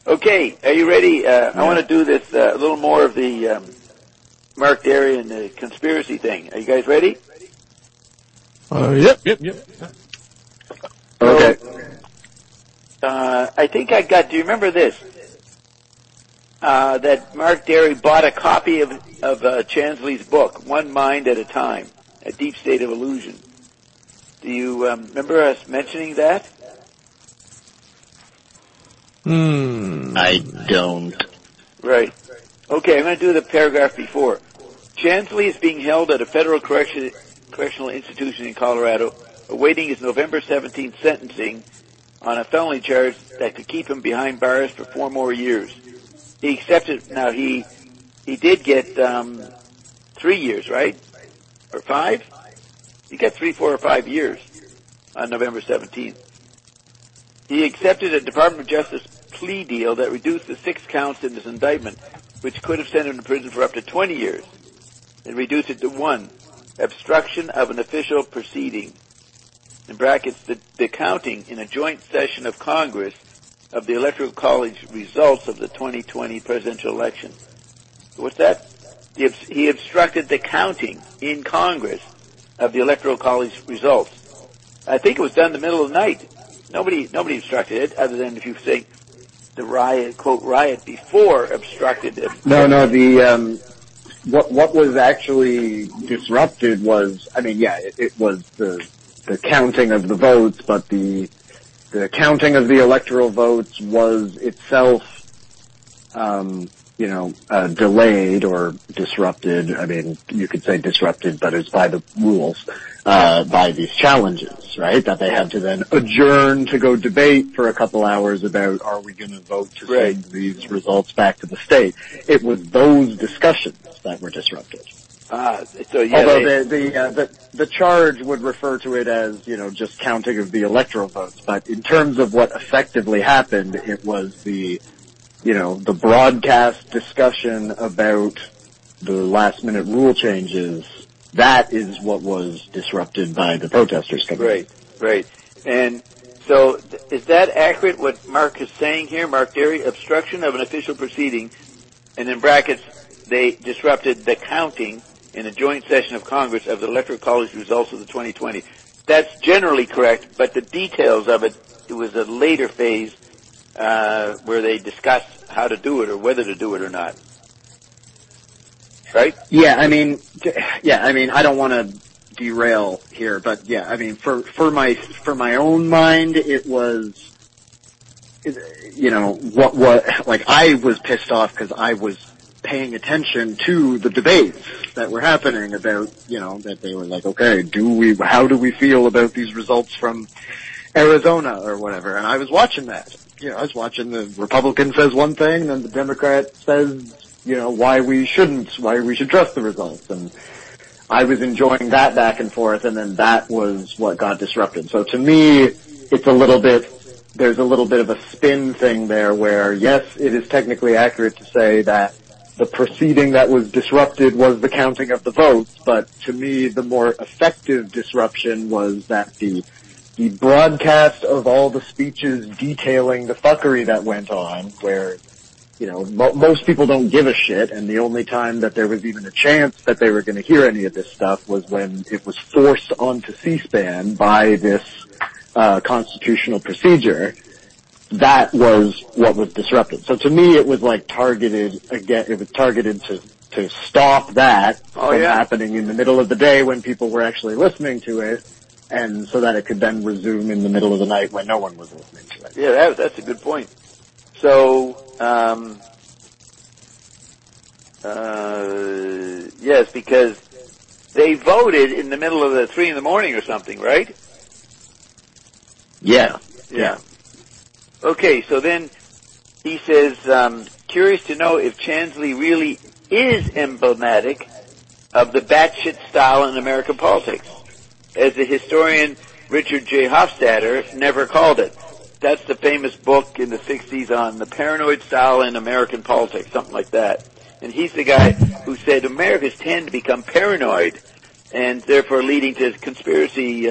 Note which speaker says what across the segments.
Speaker 1: Okay, are you ready? I want to do this a little more of the Mark Derry and the conspiracy thing. Are you guys ready?
Speaker 2: Yep.
Speaker 1: Okay. I think I got. Do you remember this? That Mark Derry bought a copy of Chansley's book, One Mind at a Time, A Deep State of Illusion. Do you remember us mentioning that?
Speaker 3: I don't.
Speaker 1: Right. Okay, I'm going to do the paragraph before. Chansley is being held at a federal correctional institution in Colorado, awaiting his November 17th sentencing on a felony charge that could keep him behind bars for 4 more years. He accepted. Now he did get 3 years, right? Or 5? He got 3, 4, or 5 years on November 17th. He accepted a Department of Justice plea deal that reduced the 6 counts in his indictment, which could have sent him to prison for up to 20 years, and reduced it to 1, obstruction of an official proceeding, in brackets, the counting in a joint session of Congress of the Electoral College results of the 2020 presidential election. What's that? He obstructed the counting in Congress of the Electoral College results. I think it was done in the middle of the night. Nobody obstructed it, other than if you say the riot, quote, riot before obstructed it.
Speaker 4: No, what was actually disrupted was, it was the counting of the votes, but the counting of the electoral votes was itself, delayed or disrupted. I mean, you could say disrupted, but it's by the rules, by these challenges, right? That they had to then adjourn to go debate for a couple hours about, are we going to vote to send these results back to the state? It was those discussions that were disrupted. Although the charge would refer to it as, just counting of the electoral votes, but in terms of what effectively happened, it was the broadcast discussion about the last minute rule changes. That is what was disrupted by the protesters coming in.
Speaker 1: Right. And so, is that accurate what Mark is saying here? Mark Derry, obstruction of an official proceeding, and in brackets, they disrupted the counting in a joint session of Congress of the Electoral College results of the 2020. That's generally correct, but the details of it was a later phase where they discussed how to do it or whether to do it or not. Right?
Speaker 4: I don't want to derail here, but for my own mind, it was, I was pissed off because I was paying attention to the debates that were happening about, that they were like, okay, how do we feel about these results from Arizona or whatever? And I was watching that. I was watching the Republican says one thing and the Democrat says, why we should trust the results. And I was enjoying that back and forth, and then that was what got disrupted. So to me, there's a little bit of a spin thing there where, yes, it is technically accurate to say that the proceeding that was disrupted was the counting of the votes, but to me, the more effective disruption was that the broadcast of all the speeches detailing the fuckery that went on, where, most people don't give a shit, and the only time that there was even a chance that they were going to hear any of this stuff was when it was forced onto C-SPAN by this constitutional procedure. That was what was disrupted. So to me, it was targeted to stop that from happening in the middle of the day when people were actually listening to it, and so that it could then resume in the middle of the night when no one was listening to it.
Speaker 1: Yeah, that's a good point. So, yes, because they voted in the middle of the 3 a.m. or something, right?
Speaker 4: Yeah.
Speaker 1: Okay, so then he says, curious to know if Chansley really is emblematic of the batshit style in American politics, as the historian Richard J. Hofstadter never called it. That's the famous book in the 60s on the paranoid style in American politics, something like that. And he's the guy who said Americans tend to become paranoid, and therefore leading to conspiracy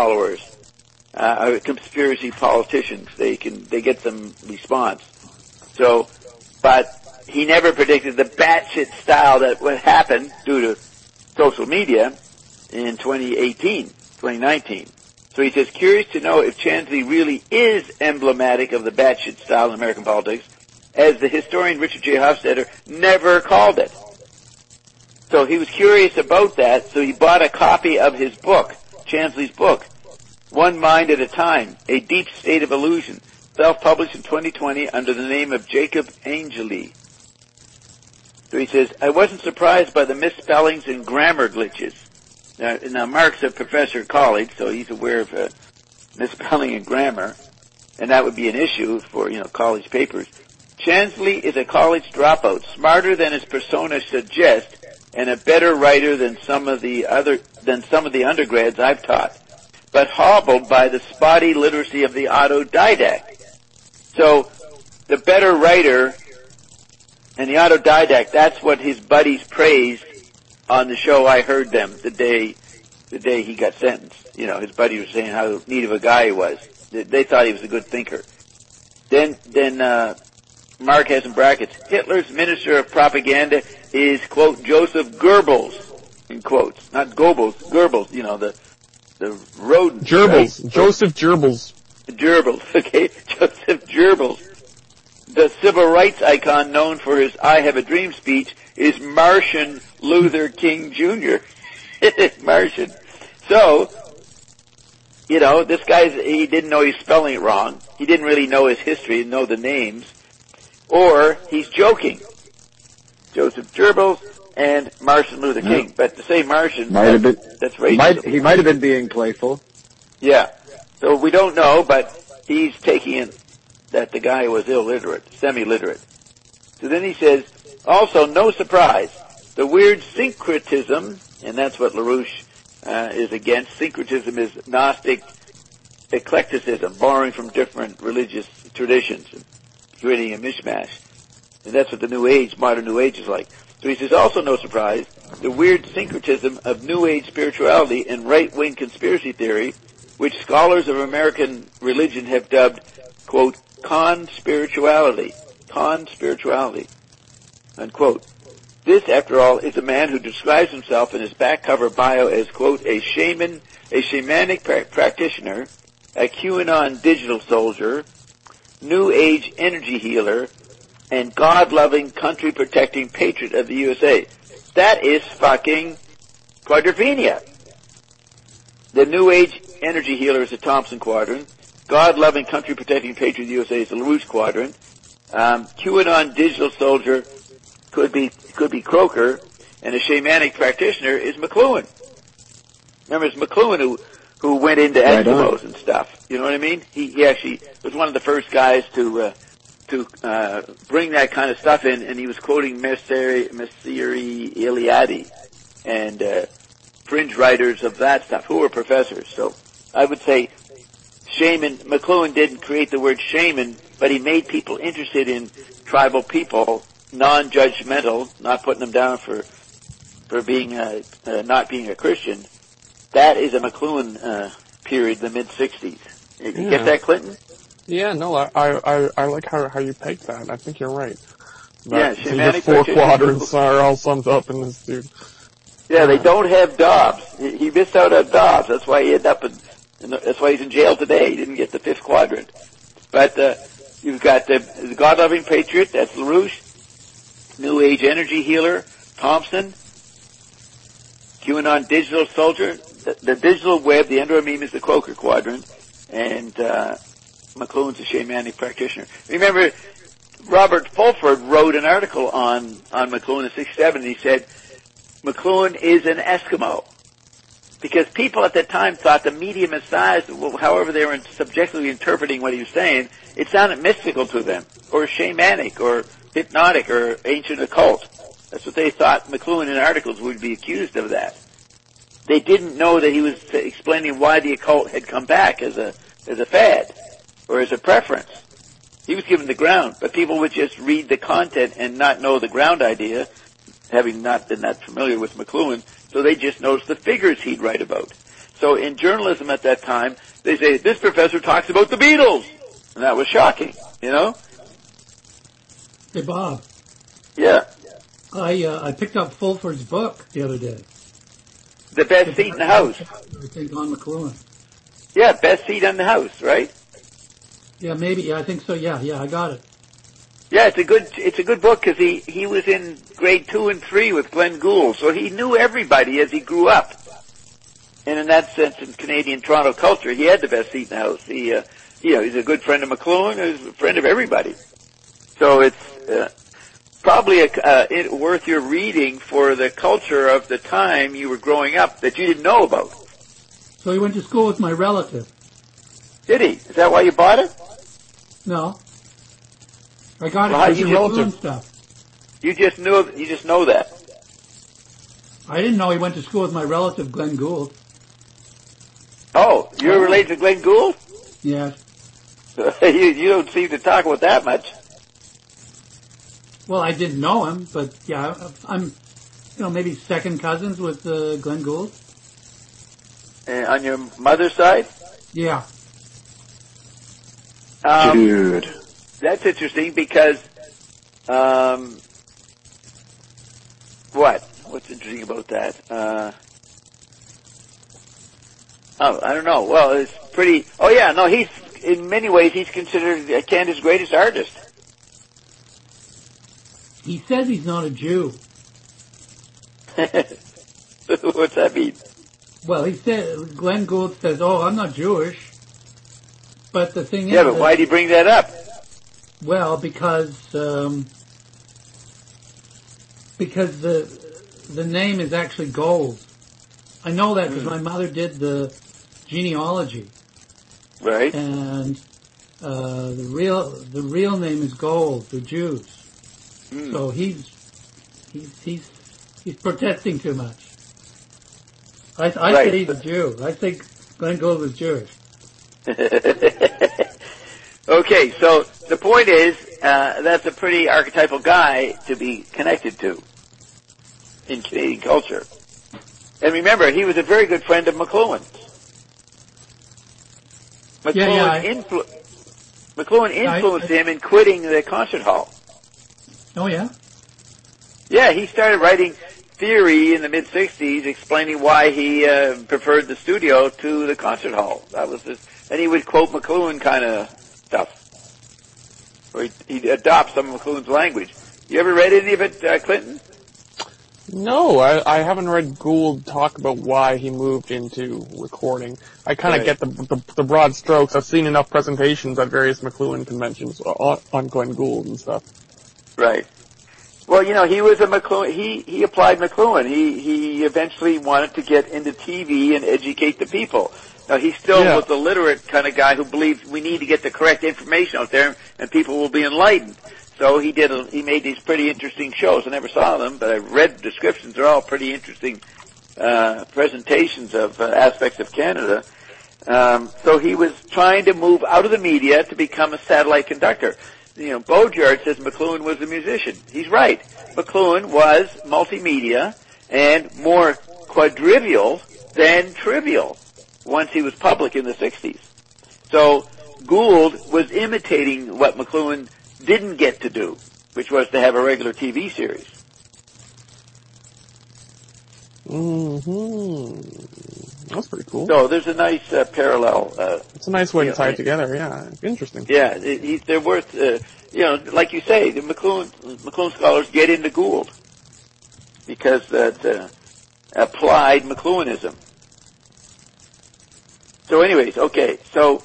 Speaker 1: followers, conspiracy politicians. They get some response. So, but he never predicted the batshit style that would happen due to social media in 2019. So he says, curious to know if Chansley really is emblematic of the batshit style in American politics, as the historian Richard J. Hofstadter never called it. So he was curious about that, so he bought a copy of his book, Chansley's book, One Mind at a Time, A Deep State of Illusion, self-published in 2020 under the name of Jacob Angeli. So he says, I wasn't surprised by the misspellings and grammar glitches. Now Mark's a professor at college, so he's aware of misspelling and grammar, and that would be an issue for, college papers. Chansley is a college dropout, smarter than his persona suggests, and a better writer than some of the undergrads I've taught, but hobbled by the spotty literacy of the autodidact. So, the better writer and the autodidact, that's what his buddies praised on the show I heard them the day he got sentenced. His buddy was saying how neat of a guy he was. They thought he was a good thinker. Then Mark has in brackets, Hitler's minister of propaganda is, quote, Joseph Goebbels, in quotes. Not Goebbels, Goebbels, the rodent.
Speaker 2: Gerbils.
Speaker 1: Right?
Speaker 2: Joseph Gerbils.
Speaker 1: Gerbils, okay. Joseph Gerbils. The civil rights icon known for his I Have a Dream speech is Martian Luther King Jr. Martian. So, this he didn't know he's spelling it wrong. He didn't really know his history and know the names. Or he's joking. Joseph Gerbils and Martian Luther King. But to say Martian, that's racist.
Speaker 4: He might have been being playful.
Speaker 1: Yeah. So we don't know, but he's taking it that the guy was illiterate, semi-literate. So then he says, also, no surprise, the weird syncretism, and that's what LaRouche is against. Syncretism is Gnostic eclecticism, borrowing from different religious traditions, creating a mishmash. And that's what the modern New Age is like. So he says, also no surprise, the weird syncretism of New Age spirituality and right-wing conspiracy theory, which scholars of American religion have dubbed, quote, conspirituality, unquote. This, after all, is a man who describes himself in his back cover bio as, quote, a shamanic practitioner, a QAnon digital soldier, New Age energy healer, and God-loving, country-protecting patriot of the USA. That is fucking quadrophenia. The New Age energy healer is the Thompson Quadrant. God-loving, country-protecting patriot of the USA is the LaRouche Quadrant. QAnon digital soldier could be Croker, and a shamanic practitioner is McLuhan. Remember, it's McLuhan who went into Eskimos and stuff. You know what I mean? He actually was one of the first guys to bring that kind of stuff in, and he was quoting Messeri Eliade and fringe writers of that stuff who were professors. So I would say McLuhan didn't create the word shaman, but he made people interested in tribal people, non-judgmental, not putting them down for being not being a Christian. That is a McLuhan period, the mid-'60s. You get that, Clinton?
Speaker 2: Yeah, no, I like how you pegged that. I think you're right.
Speaker 1: Yeah,
Speaker 2: the four quadrants are all summed up in this dude.
Speaker 1: Yeah, they don't have Dobbs. He missed out on Dobbs. That's why he ended up that's why he's in jail today. He didn't get the fifth quadrant. But you've got the God-loving patriot, that's LaRouche, New Age energy healer, Thompson, QAnon digital soldier, the digital web, the Android meme is the Croker Quadrant, and McLuhan's a shamanic practitioner. Remember, Robert Fulford wrote an article on McLuhan in 1967, and he said, McLuhan is an Eskimo. Because people at that time thought the media massaged, however they were subjectively interpreting what he was saying, it sounded mystical to them, or shamanic, or hypnotic, or ancient occult. That's what they thought McLuhan in articles would be accused of that. They didn't know that he was explaining why the occult had come back as a fad, or as a preference. He was given the ground, but people would just read the content and not know the ground idea, having not been that familiar with McLuhan, so they just noticed the figures he'd write about. So in journalism at that time, they say, this professor talks about the Beatles! And that was shocking, you know?
Speaker 5: Hey, Bob.
Speaker 1: Yeah.
Speaker 5: I picked up Fulford's book the other day.
Speaker 1: The best seat in the house.
Speaker 5: I think on McLuhan.
Speaker 1: Yeah, best seat in the house, right?
Speaker 5: Yeah, maybe. Yeah, I think so. Yeah, I got it.
Speaker 1: Yeah, it's a good book because he was in grade 2 and 3 with Glenn Gould, so he knew everybody as he grew up. And in that sense, in Canadian Toronto culture, he had the best seat in the house. He's a good friend of McLuhan, he's a friend of everybody. So it's probably worth your reading for the culture of the time you were growing up that you didn't know about.
Speaker 5: So he went to school with my relative.
Speaker 1: Did he? Is that why you bought it?
Speaker 5: No. I got
Speaker 1: Well,
Speaker 5: it for the McLuhan stuff.
Speaker 1: You just know that.
Speaker 5: I didn't know he went to school with my relative, Glenn Gould.
Speaker 1: Oh, you're related to Glenn Gould?
Speaker 5: Yes.
Speaker 1: You don't seem to talk about that much.
Speaker 5: Well, I didn't know him, but yeah, I'm, maybe second cousins with Glenn Gould.
Speaker 1: On your mother's side?
Speaker 5: Yeah.
Speaker 4: Dude.
Speaker 1: That's interesting because, What's interesting about that? I don't know. Well, it's pretty, he's, in many ways, he's considered Canada's greatest artist.
Speaker 5: He says he's not a Jew.
Speaker 1: What's that mean?
Speaker 5: Well, Glenn Gould says, I'm not Jewish. But the thing is...
Speaker 1: Yeah, but why did he bring that up?
Speaker 5: Well, because the name is actually Gold. I know that because my mother did the genealogy.
Speaker 1: Right.
Speaker 5: And the real name is Gold, the Jews. So he's protesting too much. I said he's a Jew. I think Glenn Gould was Jewish.
Speaker 1: Okay, so the point is, that's a pretty archetypal guy to be connected to in Canadian culture. And remember, he was a very good friend of McLuhan's. McLuhan influenced him in quitting the concert hall.
Speaker 5: Oh, yeah?
Speaker 1: Yeah, he started writing theory in the mid-'60s explaining why he preferred the studio to the concert hall. That was and he would quote McLuhan kind of stuff. Or he'd adopt some of McLuhan's language. You ever read any of it, Clinton?
Speaker 2: No, I haven't read Gould talk about why he moved into recording. I kind of get the broad strokes. I've seen enough presentations at various McLuhan conventions on Glenn Gould and stuff.
Speaker 1: Right. Well, he was a McLuhan. He applied McLuhan. He eventually wanted to get into TV and educate the people. Now, he still was a literate kind of guy who believed we need to get the correct information out there and people will be enlightened. So he made these pretty interesting shows. I never saw them, but I read descriptions. They're all pretty interesting presentations of aspects of Canada. So he was trying to move out of the media to become a satellite conductor. Bodyard says McLuhan was a musician. He's right. McLuhan was multimedia and more quadrivial than trivial once he was public in the 60s. So Gould was imitating what McLuhan didn't get to do, which was to have a regular TV series.
Speaker 2: That's pretty cool.
Speaker 1: So there's a nice parallel.
Speaker 2: It's a nice way to tie it together. Yeah, interesting.
Speaker 1: Yeah, they're worth. Like you say, the McLuhan scholars get into Gould because that applied McLuhanism. So, anyways, okay. So,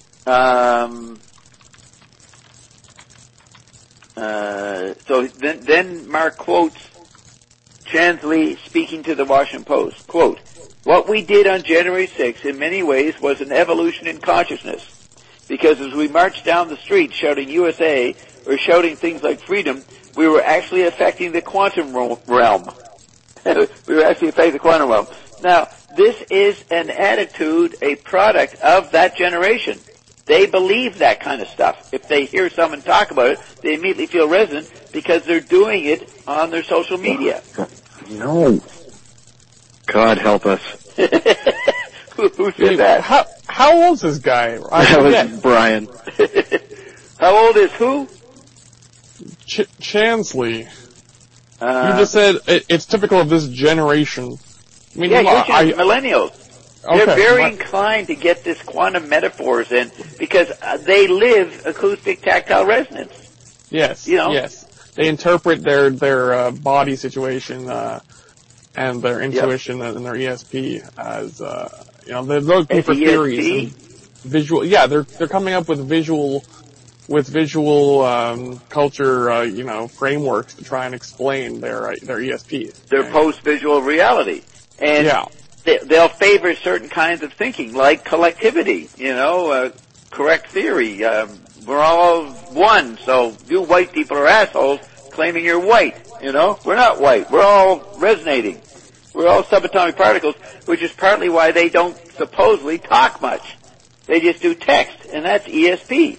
Speaker 1: then Mark quotes Chansley speaking to the Washington Post. Quote, "What we did on January 6th in many ways was an evolution in consciousness, because as we marched down the street shouting USA or shouting things like freedom, we were actually affecting the quantum realm." We were actually affecting the quantum realm. Now, this is an attitude, a product of that generation. They believe that kind of stuff. If they hear someone talk about it, they immediately feel resonant because they're doing it on their social media.
Speaker 4: No. God help us.
Speaker 1: Who said that?
Speaker 2: How old is this guy?
Speaker 4: That was Brian.
Speaker 1: How old is who?
Speaker 2: Chansley, you just said it's typical of this generation. I mean,
Speaker 1: millennials.
Speaker 2: Okay,
Speaker 1: they're very inclined to get this quantum metaphors in because they live acoustic tactile resonance.
Speaker 2: Yes, yes. They interpret their body situation and their intuition and their ESP as they're looking for theories and visual. Yeah, they're coming up with visual culture frameworks to try and explain their ESP.
Speaker 1: Their post-visual reality. And they'll favor certain kinds of thinking, like collectivity, correct theory. We're all one, so you white people are assholes claiming you're white, We're not white. We're all resonating. We're all subatomic particles, which is partly why they don't supposedly talk much. They just do text, and that's ESP.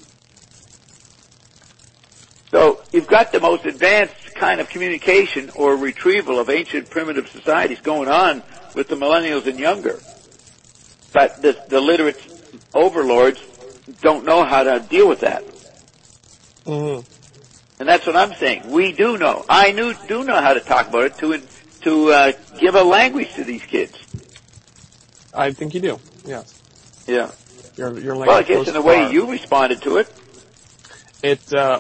Speaker 1: So you've got the most advanced kind of communication or retrieval of ancient primitive societies going on with the millennials and younger. But the literate overlords don't know how to deal with that.
Speaker 2: Mm-hmm.
Speaker 1: And that's what I'm saying. We do know. Do know how to talk about it to give a language to these kids.
Speaker 2: I think you do. Yes.
Speaker 1: Yeah.
Speaker 2: Your language.
Speaker 1: Well, I guess in the way you responded to it.
Speaker 2: It's a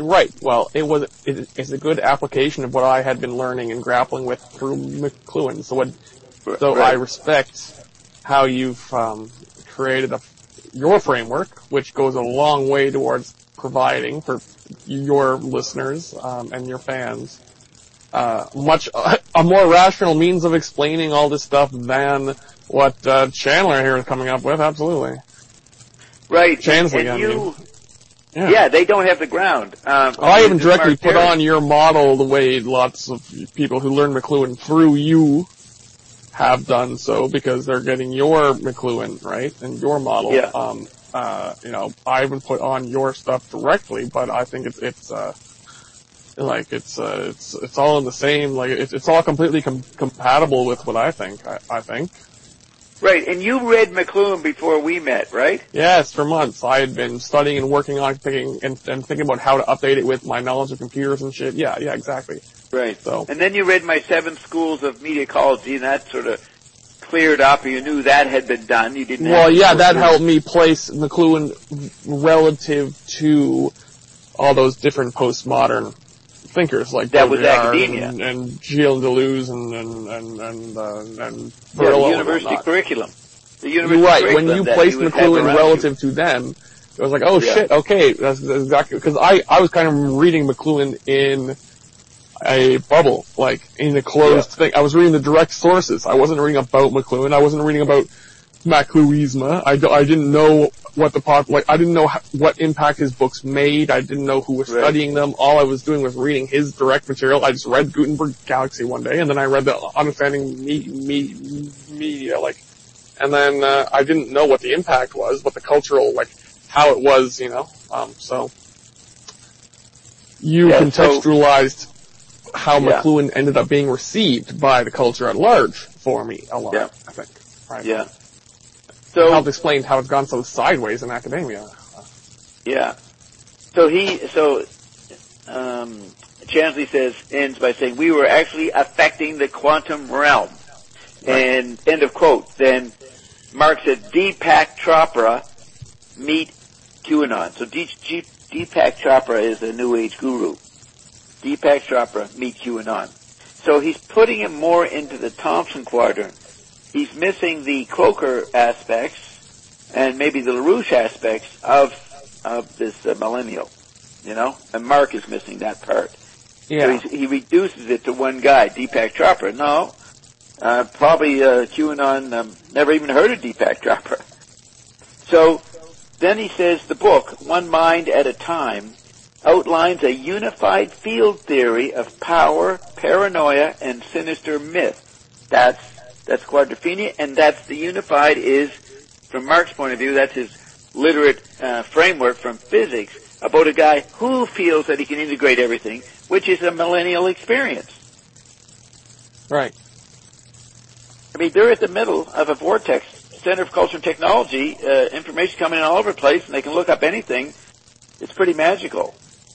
Speaker 2: good application of what I had been learning and grappling with through McLuhan. So I respect how you've created your framework, which goes a long way towards providing for your listeners and your fans a more rational means of explaining all this stuff than what Chandler here is coming up with. Absolutely.
Speaker 1: Right.
Speaker 2: Chansley,
Speaker 1: Yeah, they don't have the ground.
Speaker 2: I even directly put on your model the way lots of people who learn McLuhan through you have done so, because they're getting your McLuhan, right, and your model.
Speaker 1: Yeah.
Speaker 2: I haven't put on your stuff directly, but I think it's all in the same, it's all completely compatible with what I think. I think.
Speaker 1: Right, and you read McLuhan before we met, right?
Speaker 2: Yes, for months. I had been studying and working on and thinking about how to update it with my knowledge of computers and shit. Yeah, exactly.
Speaker 1: Right.
Speaker 2: So.
Speaker 1: And then you read my 7 schools of media ecology, and that sort of cleared up, or you knew that had been done. You didn't.
Speaker 2: Well, yeah, that helped me place McLuhan relative to all those different postmodern thinkers like
Speaker 1: that was academia
Speaker 2: and Gilles Deleuze and
Speaker 1: the university curriculum. The university
Speaker 2: right.
Speaker 1: curriculum.
Speaker 2: When you placed McLuhan relative to them, it was like, shit, okay, that's exactly, because I was kind of reading McLuhan in a bubble, like in a closed thing. I was reading the direct sources. I wasn't reading about McLuhan. I wasn't reading about McLuhisme. I didn't know what I didn't know what impact his books made. I didn't know who was studying them. All I was doing was reading his direct material. I just read Gutenberg Galaxy one day, and then I read the Understanding Media, and then I didn't know what the impact was, what the cultural, how it was, so you contextualized how McLuhan ended up being received by the culture at large for me a lot, I think. Right?
Speaker 1: Yeah.
Speaker 2: So helped explain how it's gone so sideways in academia.
Speaker 1: Yeah. Chansley ends by saying, we were actually affecting the quantum realm. Right. And end of quote. Then Mark said, Deepak Chopra meet QAnon. So Deepak Chopra is a New Age guru. Deepak Chopra meet QAnon. So he's putting him more into the Thompson quadrant. He's missing the Cloaker aspects and maybe the LaRouche aspects of this millennial, and Mark is missing that part.
Speaker 2: Yeah.
Speaker 1: So he reduces it to one guy, Deepak Chopra. No, probably QAnon never even heard of Deepak Chopra. So then he says the book, One Mind at a Time, outlines a unified field theory of power, paranoia, and sinister myth. That's quadrophenia, and that's the unified is, from Mark's point of view, that's his literate framework from physics about a guy who feels that he can integrate everything, which is a millennial experience.
Speaker 2: Right.
Speaker 1: I mean, they're at the middle of a vortex, Center of Culture and Technology, information coming in all over the place, and they can look up anything. It's pretty magical.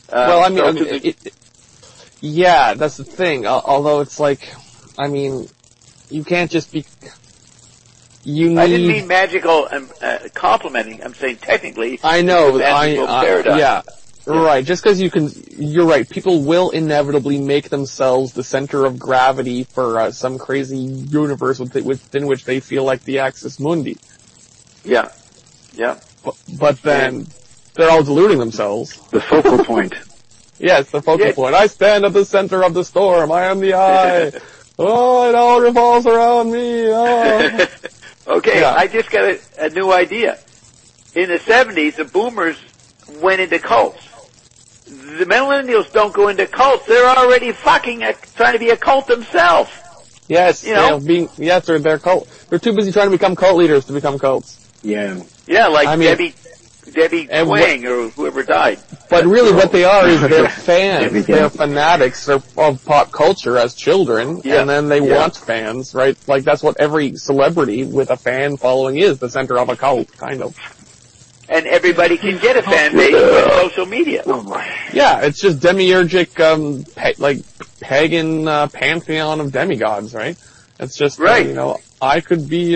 Speaker 2: Well, I mean, yeah, that's the thing. Although it's like, I mean, you can't just be.
Speaker 1: I didn't mean magical complimenting. I'm saying technically.
Speaker 2: I know.
Speaker 1: Yeah.
Speaker 2: Right. Just because you're right. People will inevitably make themselves the center of gravity for some crazy universe within which they feel like the axis mundi.
Speaker 1: Yeah. Yeah.
Speaker 2: But then they're all deluding themselves.
Speaker 4: The focal point.
Speaker 2: Yes, the focal point. I stand at the center of the storm. I am the eye. Oh, it all revolves around me. Oh.
Speaker 1: Okay, yeah. I just got a new idea. In the 70s, the boomers went into cults. The millennials don't go into cults. They're already fucking trying to be a cult themselves.
Speaker 2: Yes, they're cult. They're too busy trying to become cult leaders to become cults.
Speaker 4: Yeah.
Speaker 1: Yeah, like Debbie Twang or whoever died.
Speaker 2: But really what they are is they're fans. They're fanatics of pop culture as children, and then they want fans, right? Like that's what every celebrity with a fan following is, the center of a cult, kind of.
Speaker 1: And everybody can get a fan base with social media.
Speaker 2: Yeah, it's just demiurgic, pagan pantheon of demigods, right? It's just, I could be,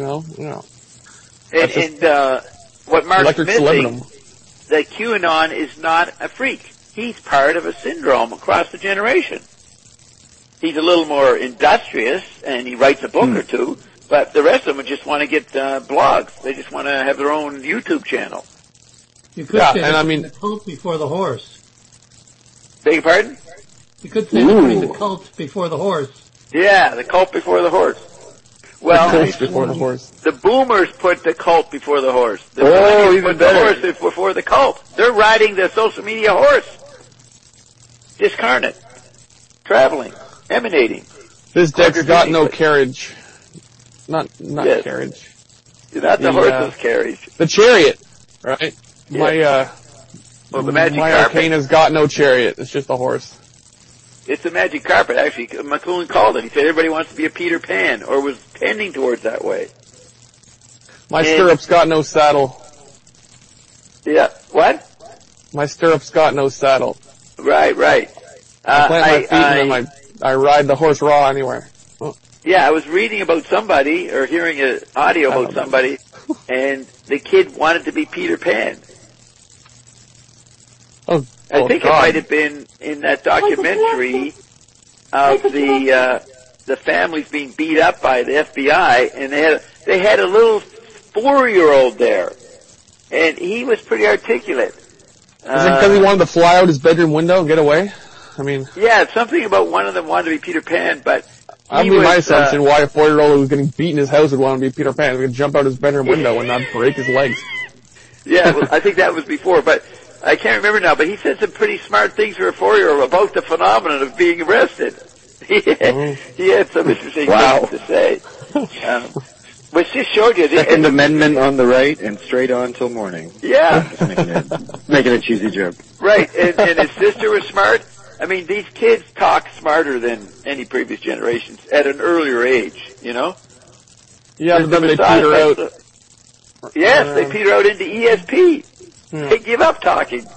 Speaker 1: And what Mark's missing, that QAnon is not a freak. He's part of a syndrome across the generation. He's a little more industrious, and he writes a book or two, but the rest of them just want to get blogs. They just want to have their own YouTube channel.
Speaker 5: You could say the cult before the horse.
Speaker 1: Beg your pardon?
Speaker 5: You could say the cult before the horse.
Speaker 1: Yeah, the cult before the horse. Well,
Speaker 2: before the horse.
Speaker 1: The boomers put the cult before the horse. The boomers put the horse before the cult. They're riding the social media horse. Discarnate. Traveling. Emanating.
Speaker 2: This deck's got no carriage. Not carriage.
Speaker 1: Not the horse's carriage.
Speaker 2: The chariot, right?
Speaker 1: Yeah. The magic
Speaker 2: my
Speaker 1: carpet.
Speaker 2: Arcana's got no chariot. It's just a horse.
Speaker 1: It's a magic carpet, actually. McLuhan called it. He said everybody wants to be a Peter Pan, or was tending towards that way.
Speaker 2: My stirrups got no saddle.
Speaker 1: Yeah. What?
Speaker 2: My stirrups got no saddle.
Speaker 1: Right.
Speaker 2: I plant my feet and then I ride the horse raw anywhere. Oh.
Speaker 1: Yeah, I was reading about somebody, or hearing an audio about somebody, and the kid wanted to be Peter Pan. I think it might have been in that documentary of the families being beat up by the FBI, and they had a little 4-year-old there, and he was pretty articulate.
Speaker 2: Is it because he wanted to fly out his bedroom window and get away? I mean,
Speaker 1: yeah, it's something about one of them wanted to be Peter Pan, but
Speaker 2: that would be my assumption why a 4-year-old who was getting beaten in his house would want to be Peter Pan. He could jump out his bedroom window and not break his legs.
Speaker 1: Yeah, well, I think that was before, but I can't remember now, but he said some pretty smart things for a 4-year-old about the phenomenon of being arrested. He had some interesting things to say. Which just showed you...
Speaker 4: Second Amendment on the right and straight on till morning.
Speaker 1: Yeah.
Speaker 4: Making a cheesy joke.
Speaker 1: Right, and his sister was smart. I mean, these kids talk smarter than any previous generations at an earlier age, you know?
Speaker 2: Yeah, but then they peter out.
Speaker 1: Yes, they peter out into ESP. They give up talking.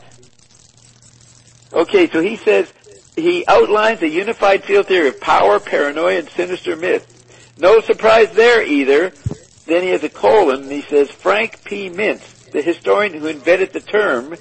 Speaker 1: Okay, so he says, he outlines a unified field theory of power, paranoia, and sinister myth. No surprise there either. Then he has a colon, and he says, Frank P. Mintz, the historian who invented the term,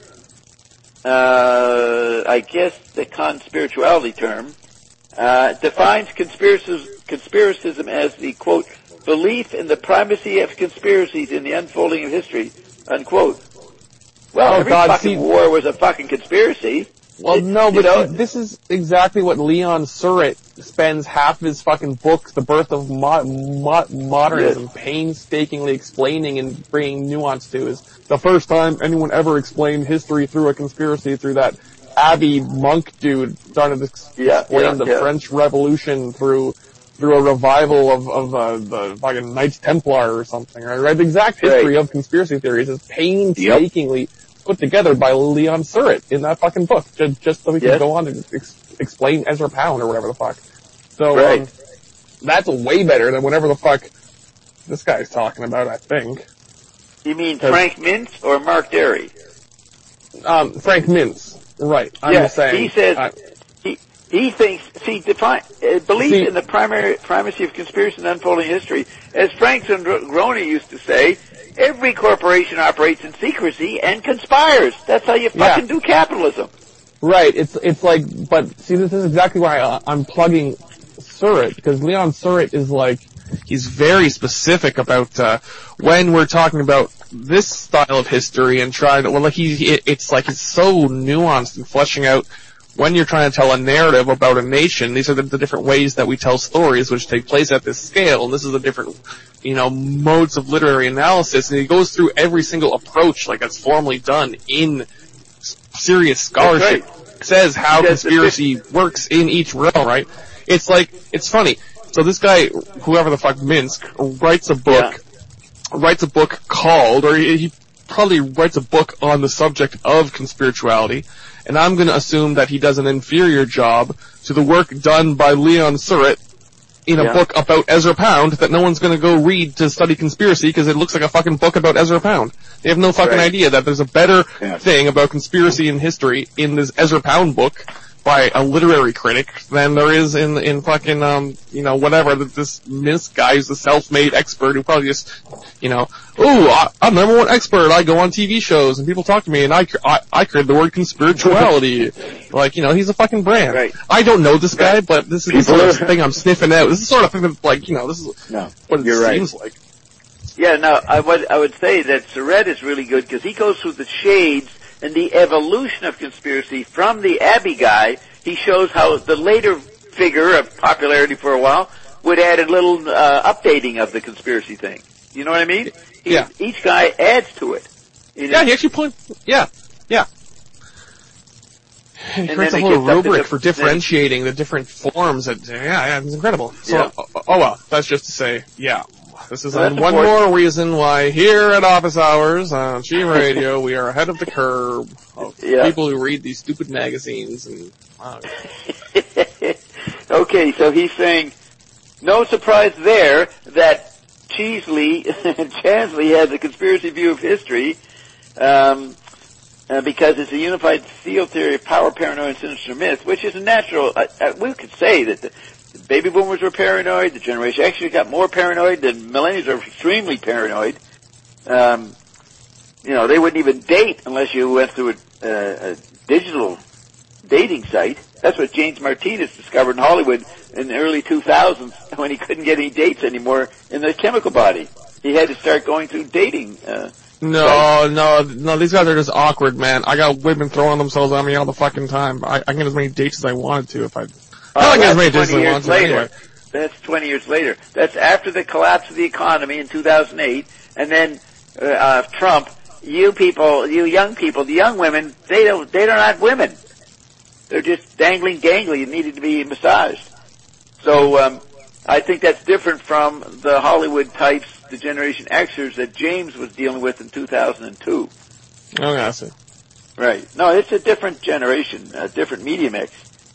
Speaker 1: I guess the conspirituality term, defines conspiracism as the, quote, belief in the primacy of conspiracies in the unfolding of history, unquote. Well, every fucking war was a fucking conspiracy.
Speaker 2: Well, no, but this is exactly what Leon Surratt spends half his fucking book, The Birth of Modernism, painstakingly explaining and bringing nuance to. Is the first time anyone ever explained history through a conspiracy, through that Abbey monk dude started to explain the French Revolution through a revival of the fucking Knights Templar or something, right? The exact history of conspiracy theories is painstakingly put together by Leon Surratt in that fucking book, just so he can go on to explain Ezra Pound or whatever the fuck. So, that's way better than whatever the fuck this guy's talking about, I think.
Speaker 1: You mean Frank Mintz or Mark Derry?
Speaker 2: Frank Mintz. Right. I'm just saying.
Speaker 1: He says he thinks. Belief in the primacy of conspiracy and unfolding history, as Frank Zangroni used to say. Every corporation operates in secrecy and conspires. That's how you fucking do capitalism.
Speaker 2: Right. It's like, but see, this is exactly why I'm plugging Surratt, because Leon Surratt is like, he's very specific about when we're talking about this style of history and trying to, it's like it's so nuanced and fleshing out when you're trying to tell a narrative about a nation. These are the different ways that we tell stories which take place at this scale, and this is the different, modes of literary analysis, and he goes through every single approach like that's formally done in serious scholarship. Right. Says how conspiracy works in each realm, right? It's like, it's funny. So this guy, whoever the fuck Minsk, writes a book called, or he probably writes a book on the subject of conspirituality, and I'm going to assume that he does an inferior job to the work done by Leon Surratt in a book about Ezra Pound that no one's going to go read to study conspiracy because it looks like a fucking book about Ezra Pound. They have no fucking idea that there's a better thing about conspiracy and history in this Ezra Pound book by a literary critic than there is in fucking, whatever, this Minsk guy who's a self-made expert who probably just, I'm the number one expert, I go on TV shows and people talk to me and I created the word conspirituality. Like, he's a fucking brand. Right. I don't know this guy, but this is the sort of thing I'm sniffing out. This is the sort of thing that, like, this is what it seems like.
Speaker 1: Yeah, no, I would say that Surratt is really good because he goes through the shades and the evolution of conspiracy from the Abbey guy. He shows how the later figure of popularity for a while would add a little updating of the conspiracy thing. You know what I mean? Each guy adds to it.
Speaker 2: He actually He creates a whole rubric for differentiating the different forms. It's incredible. So, that's just to say, this is one more reason why here at Office Hours on G Radio we are ahead of the curve of people who read these stupid magazines. And
Speaker 1: Okay, so he's saying, no surprise there that Cheesley and Chansley has a conspiracy view of history, because it's a unified field theory of power, paranoia, and sinister myth, which is a natural. We could say that the baby boomers were paranoid. The Generation X got more paranoid. The millennials are extremely paranoid. They wouldn't even date unless you went through a digital dating site. That's what James Martinez discovered in Hollywood in the early 2000s when he couldn't get any dates anymore in the chemical body. He had to start going through dating.
Speaker 2: No, these guys are just awkward, man. I got women throwing themselves on me all the fucking time. I can get as many dates as I wanted to if I... I get as many dates as I wanted to anyway.
Speaker 1: That's 20 years later. That's after the collapse of the economy in 2008, and then Trump, you young people, the young women, they're not women. They're just dangling gangly and needed to be massaged. So I think that's different from the Hollywood types, the Generation Xers that James was dealing with in 2002.
Speaker 2: Okay, I see.
Speaker 1: Right. No, it's a different generation, a different media mix.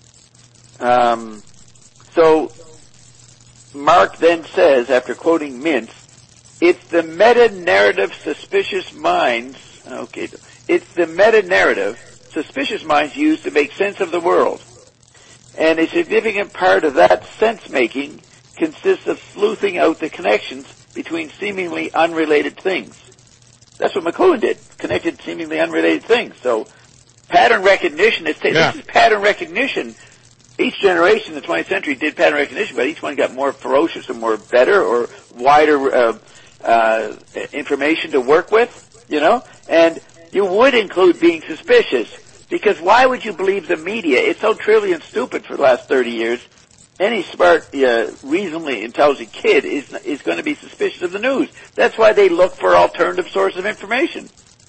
Speaker 1: So Mark then says, after quoting Mintz, it's the meta-narrative suspicious minds, it's the meta-narrative suspicious minds use to make sense of the world. And a significant part of that sense-making consists of sleuthing out the connections between seemingly unrelated things. That's what McLuhan did, connected seemingly unrelated things. So pattern recognition, this is pattern recognition. Each generation in the 20th century did pattern recognition, but each one got more ferocious and more better or wider information to work with, and you would include being suspicious, because why would you believe the media? It's so trivial and stupid for the last 30 years. Any smart, reasonably intelligent kid is going to be suspicious of the news. That's why they look for alternative sources of information.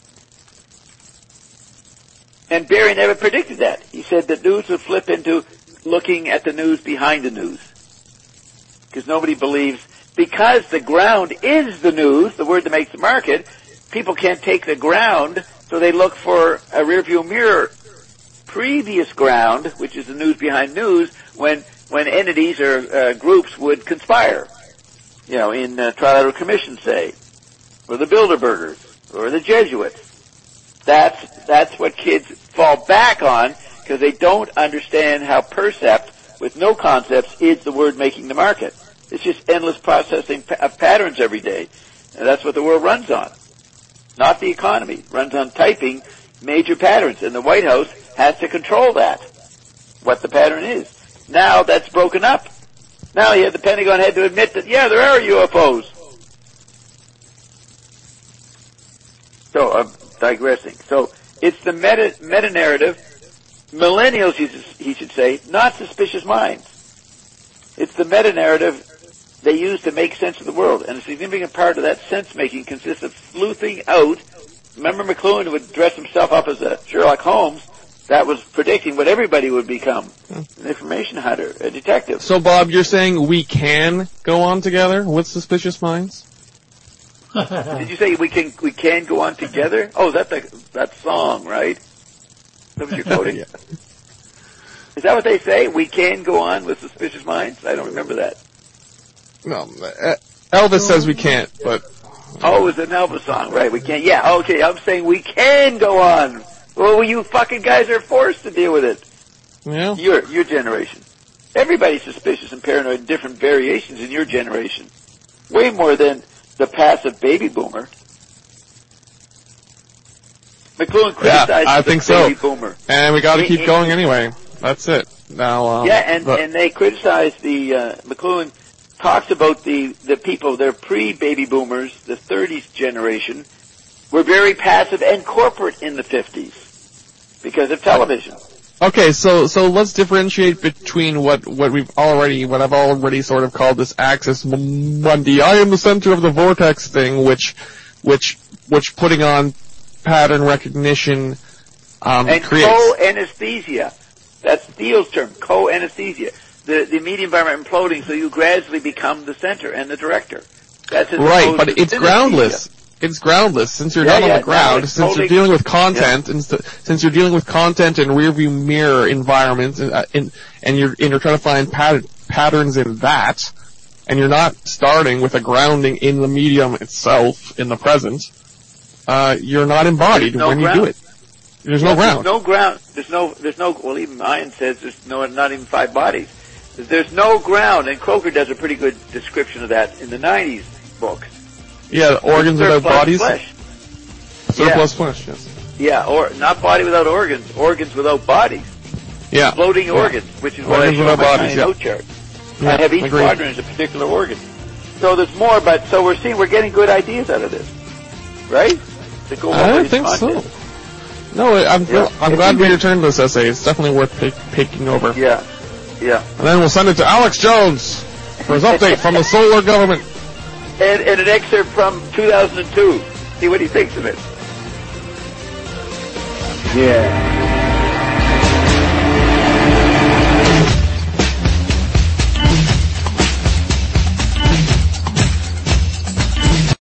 Speaker 1: And Barry never predicted that. He said that news would flip into looking at the news behind the news. Because nobody believes, because the ground is the news, the word that makes the market, people can't take the ground, so they look for a rearview mirror previous ground, which is the news behind news, when entities or groups would conspire. In Trilateral Commission, say, or the Bilderbergers, or the Jesuits. That's what kids fall back on because they don't understand how percept, with no concepts, is the word making the market. It's just endless processing of patterns every day. And that's what the world runs on. Not the economy. It runs on typing major patterns. And the White House has to control that, what the pattern is. Now that's broken up. Now you have the Pentagon had to admit that, yeah, there are UFOs. So, I'm digressing. So, it's the meta-narrative, millennials, he should say, not suspicious minds. It's the meta-narrative they use to make sense of the world. And a significant part of that sense-making consists of sleuthing out. Remember McLuhan would dress himself up as a Sherlock Holmes? That was predicting what everybody would become. An information hunter, a detective.
Speaker 2: So, Bob, you're saying we can go on together with suspicious minds?
Speaker 1: Did you say we can go on together? Oh, is that that song, right? Is that what you're quoting?
Speaker 2: Yeah.
Speaker 1: Is that what they say? We can go on with suspicious minds? I don't remember that.
Speaker 2: No, Elvis says we can't, but...
Speaker 1: Oh, it's an Elvis song, right? We can't. Yeah, okay, I'm saying we can go on. Well, you fucking guys are forced to deal with it.
Speaker 2: Yeah.
Speaker 1: Your generation. Everybody's suspicious and paranoid in different variations in your generation. Way more than the passive baby boomer. McLuhan criticized baby boomer.
Speaker 2: And we gotta keep going anyway. That's it. Now,
Speaker 1: and they criticized McLuhan talks about the people, they're pre-baby boomers, the 30s generation, were very passive and corporate in the 50s because of television.
Speaker 2: Okay, so let's differentiate between what I've already sort of called this Axis Mundi. I am the center of the vortex thing, which putting on pattern recognition,
Speaker 1: and
Speaker 2: creates.
Speaker 1: Co-anesthesia. That's Thiel's term, co-anesthesia. The media environment imploding, so you gradually become the center and the director. That's
Speaker 2: right, but it's groundless. It's groundless since you're not on the ground, since you're dealing with content, and since you're dealing with content and rearview mirror environments, and you're trying to find patterns in that, and you're not starting with a grounding in the medium itself in the present. You're not embodied when you do it. There's no ground.
Speaker 1: There's no ground. There's no. Well, even Mayan says there's not even 5 bodies. There's no ground, and Croker does a pretty good description of that in the '90s books.
Speaker 2: Yeah, organs without bodies.
Speaker 1: Flesh.
Speaker 2: Surplus flesh, yes.
Speaker 1: Yeah, or not body without organs, organs without bodies.
Speaker 2: Yeah.
Speaker 1: Floating organs, which is what I show in my note chart.
Speaker 2: Yeah,
Speaker 1: I have each quadrant as a particular organ. So there's more, but so we're getting good ideas out of this, right?
Speaker 2: I don't think so. No, I'm glad we returned this essay. It's definitely worth picking over.
Speaker 1: Yeah.
Speaker 2: And then we'll send it to Alex Jones for his update from the solar government.
Speaker 1: And an excerpt from 2002. See what he thinks of it.
Speaker 6: Yeah.